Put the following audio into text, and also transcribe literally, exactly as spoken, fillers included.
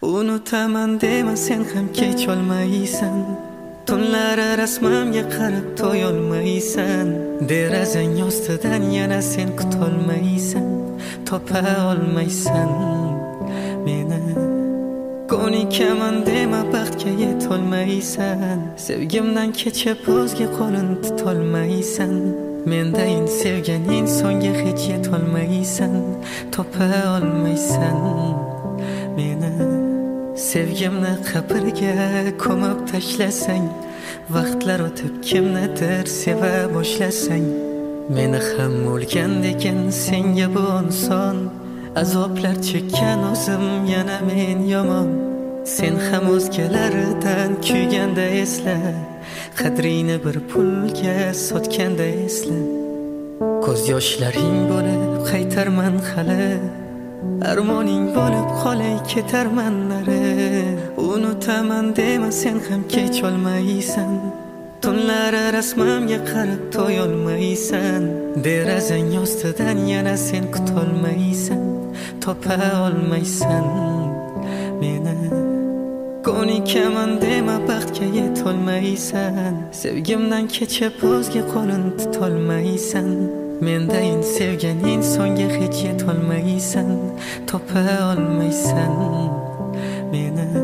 Unutaman dema sen ham kech olmaysan. Tunlari rasmimga qarab to'yolmaysan. Derazang ostidan yana sen kutolmaysan. Topa olmaysan meni. Ko'nikaman dema baxtga yetolmaysan. Sevgimdan kechib o'zga qo'lin tutolmaysan. Mendayin sevgan insonga hech yetolmaysan. Topa olmaysan meni. Sevgimni qabrga ko'mib tashlasang, vaqtlar o'tib kimnidir seva boshlasang, meni ham o'lgandekin senga bu inson. Azoblar chekkan o'zim yana men yomon. Sen ham o'zgalaridan kuyganda esla, qadrini bir pulga sotganda esla. Ko'z yoshlaring bo'lib qaytarman hali, armoning bo'lib qolay ketarman nari. Unutaman dema sen ham kech olmaysan. Tunlari rasmimga qarab to'yolmaysan. Derazang ostidan yana sen kutolmaysan. Topa olmaysan meni. Ko'nikaman dema baxtga yetolmaysan. Sevgimdan kechib o'zga qo'lin tutolmaysan. Mendayin sevgan insonga hech yetolmaysan. Topa olmaysan meni.